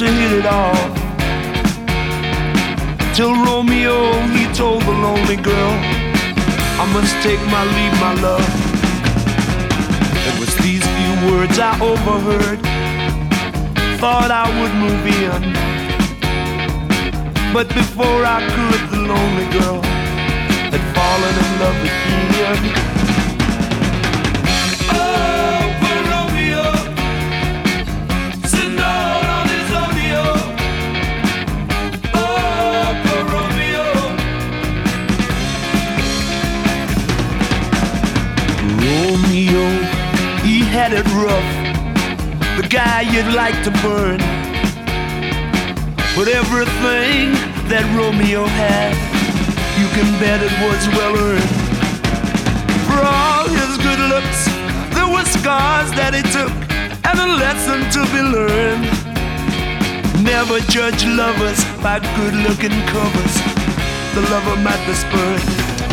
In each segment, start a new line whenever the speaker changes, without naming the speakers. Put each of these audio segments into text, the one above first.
to hit it off. Till Romeo, he told the lonely girl, I must take my leave, my love. It was these few words I overheard, thought I would move in. But before I could, the lonely girl had fallen in love again. Romeo, he had it rough, the guy you'd like to burn. But everything that Romeo had, you can bet it was well earned. For all his good looks, there were scars that he took, and a lesson to be learned. Never judge lovers by good-looking covers, the lover might be spurned.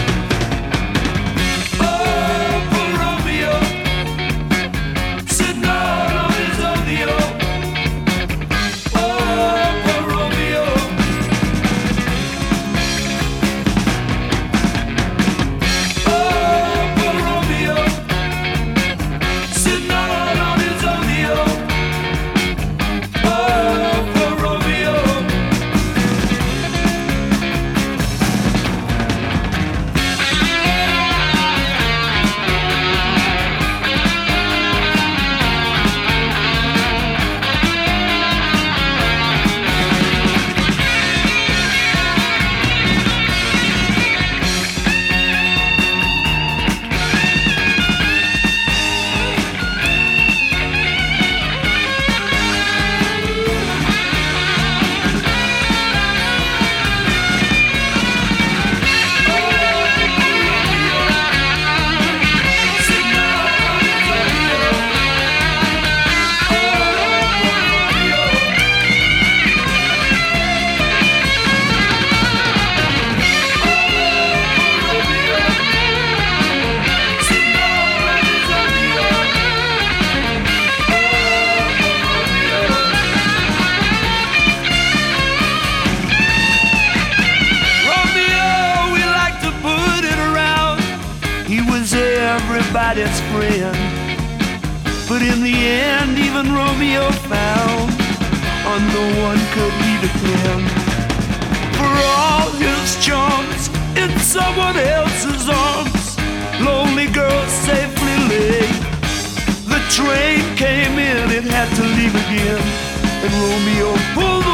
Everybody's friend, but in the end, even Romeo found on no one could he depend. For all his charms in someone else's arms, lonely girl safely lay. The train came in, it had to leave again, and Romeo pulled